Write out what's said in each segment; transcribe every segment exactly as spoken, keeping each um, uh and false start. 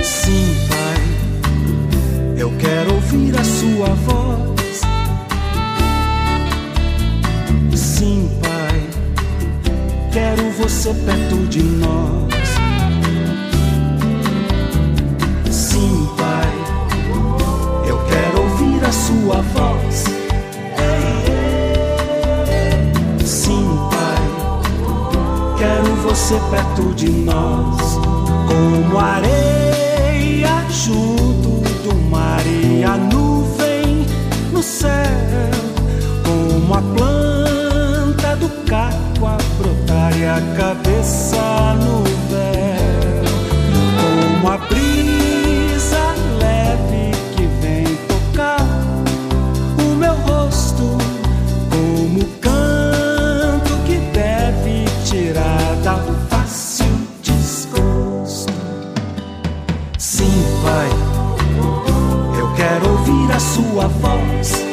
Sim, Pai, eu quero ouvir a sua voz. Sim, Pai, quero você perto de nós. Sim, Pai, eu quero ouvir a sua voz. Sim, Pai, quero você perto de nós. Como areia junto do mar e a nuvem no céu, como a planta do caco a brotar e a cabeça no véu, como a brisa leve que vem tocar o meu rosto, como o canto que deve tirar da face o desgosto. Sim, Pai, eu quero ouvir a sua voz.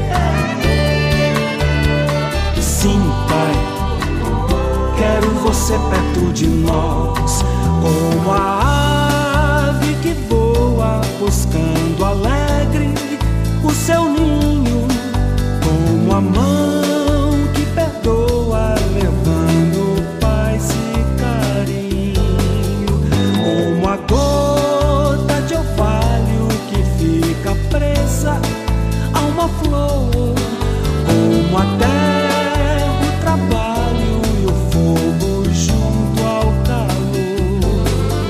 Sim, Pai, quero você perto de nós. Como a ave que voa buscando alegre o seu ninho, como a mão que perdoa levando paz e carinho, como a gota de orvalho que fica presa a uma flor, como a terra, o trabalho e o fogo junto ao calor.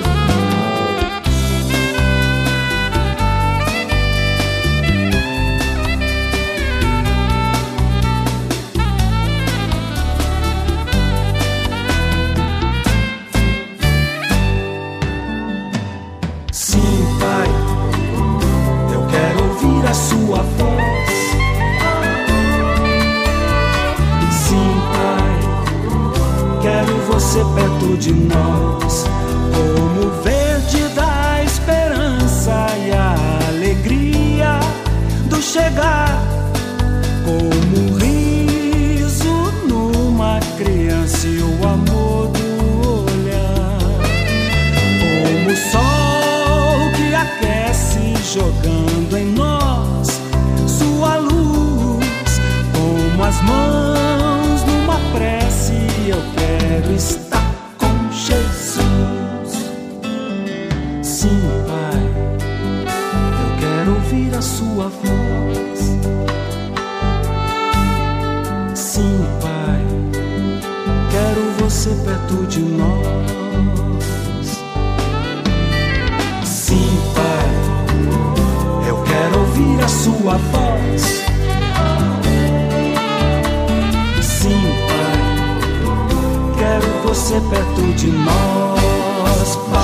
Sim, Pai, eu quero ouvir a sua voz. Sim, Pai, quero você perto de nós. Como o verde da esperança e a alegria do chegar, como um riso numa criança e o amor do olhar, como o sol que aquece jogando em nós sua luz, como as mãos numa prece, eu quero estar com Jesus. Sim, Pai, eu quero ouvir a sua voz. Sim, Pai, quero você perto de nós. Sim, Pai, eu quero ouvir a sua voz. Sim, Pai, quero você perto de nós, Pai.